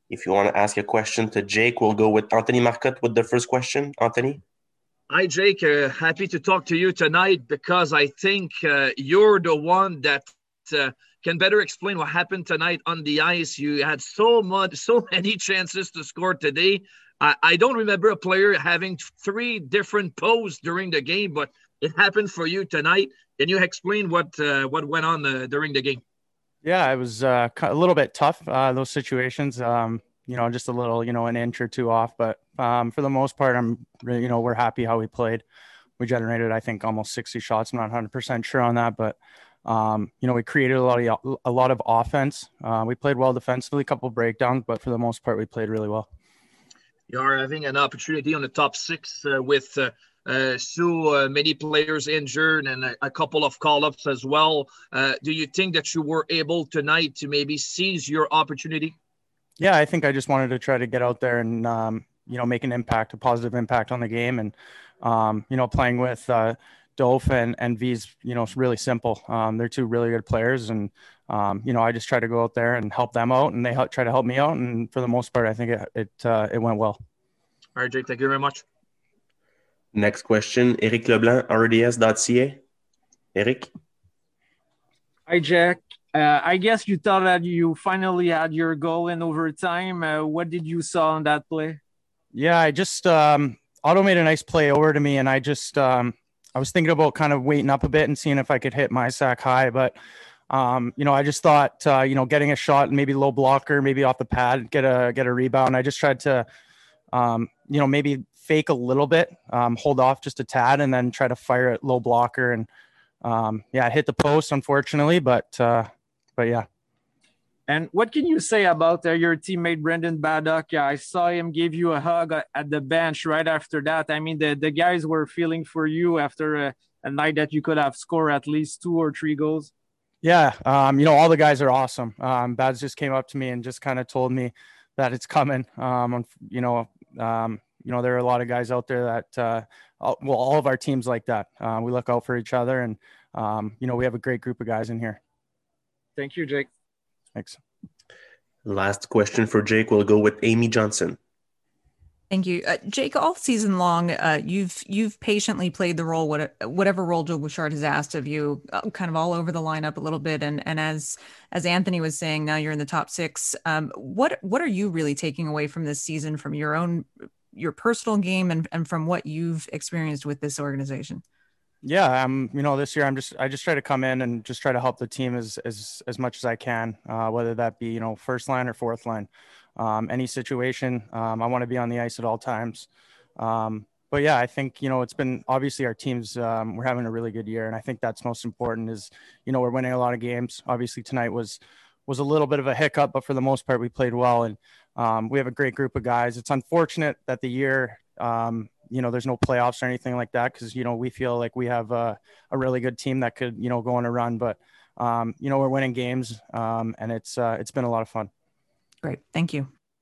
If you want to ask a question to Jake, we'll go with Anthony Marcotte with the first question. Anthony? Hi, Jake. Happy to talk to you tonight because I think you're the one that uh, can better explain what happened tonight on the ice. You had so many chances to score today. I don't remember a player having three different poses during the game, but it happened for you tonight. Can you explain what went on during the game? Yeah, it was a little bit tough, those situations. Just a little, an inch or two off. But for the most part, we're happy how we played. We generated, I think, almost 60 shots. I'm not 100% sure on that, but we created a lot of offense. We played well defensively, a couple of breakdowns, but for the most part, we played really well. You are having an opportunity on the top six with so many players injured and a couple of call-ups as well. Do you think that you were able tonight to maybe seize your opportunity? Yeah, I think I just wanted to try to get out there and, make an impact, a positive impact on the game. And, playing with Dolph and V's, it's really simple. They're two really good players. And, I just try to go out there and help them out, and they try to help me out. And for the most part, I think it went well. All right, Jake, thank you very much. Next question, Eric Leblanc, RDS.ca. Eric? Hi, Jack. I guess you thought that you finally had your goal in overtime. What did you saw on that play? Yeah, I just Otto made a nice play over to me, and I just I was thinking about kind of waiting up a bit and seeing if I could hit my sack high, but I just thought getting a shot, maybe low blocker, maybe off the pad, get a rebound. I just tried to maybe fake a little bit, hold off just a tad, and then try to fire it low blocker. And it hit the post, unfortunately, but yeah. And what can you say about your teammate Brendan Baddock? Yeah, I saw him give you a hug at the bench right after that. I mean, the guys were feeling for you after a night that you could have scored at least 2 or 3 goals. Yeah, all the guys are awesome. Bads just came up to me and just kind of told me that it's coming. There are a lot of guys out there that, all of our teams like that. We look out for each other, and, we have a great group of guys in here. Thank you, Jake. Thanks. Last question for Jake. We'll go with Amy Johnson. Thank you. Jake, all season long, you've patiently played the role, whatever role Joe Bouchard has asked of you, kind of all over the lineup a little bit. And as Anthony was saying, now you're in the top 6. What are you really taking away from this season, from your personal game and from what you've experienced with this organization? Yeah, this year I just try to come in and just try to help the team as much as I can, whether that be, first line or fourth line. Any situation, I want to be on the ice at all times. But yeah, I think, it's been obviously our teams, we're having a really good year. And I think that's most important is, we're winning a lot of games. Obviously tonight was a little bit of a hiccup, but for the most part, we played well. And we have a great group of guys. It's unfortunate that the year, there's no playoffs or anything like that, because, we feel like we have a really good team that could, go on a run. But, we're winning games, and it's been a lot of fun. Great. Thank you.